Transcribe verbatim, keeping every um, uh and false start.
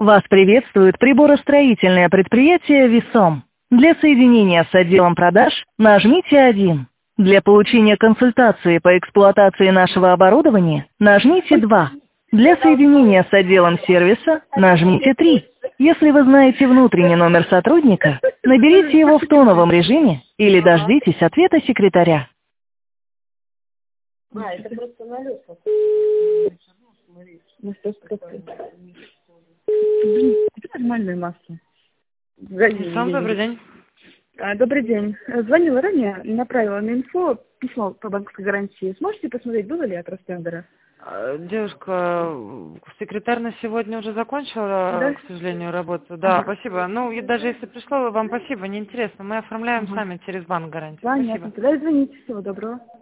Вас приветствует приборостроительное предприятие «Весом». Для соединения с отделом продаж нажмите один. Для получения консультации по эксплуатации нашего оборудования нажмите два. Для соединения с отделом сервиса нажмите три. Если вы знаете внутренний номер сотрудника, наберите его в тоновом режиме или дождитесь ответа секретаря. А, это просто налет. Ну что ж такое? Блин, купи нормальное масло. Сам добрый день. А, добрый день. Звонила ранее, направила на инфо письмо по банковской гарантии. Сможете посмотреть, было ли от Ростендера? А, Девушка, секретарь на сегодня уже закончила, Да? к сожалению, работу. Да, Ага. спасибо. Ну, и даже если пришло, вам спасибо, неинтересно. Мы оформляем Ага. сами через банк гарантию. Понятно. Спасибо. Тогда извините. Всего доброго.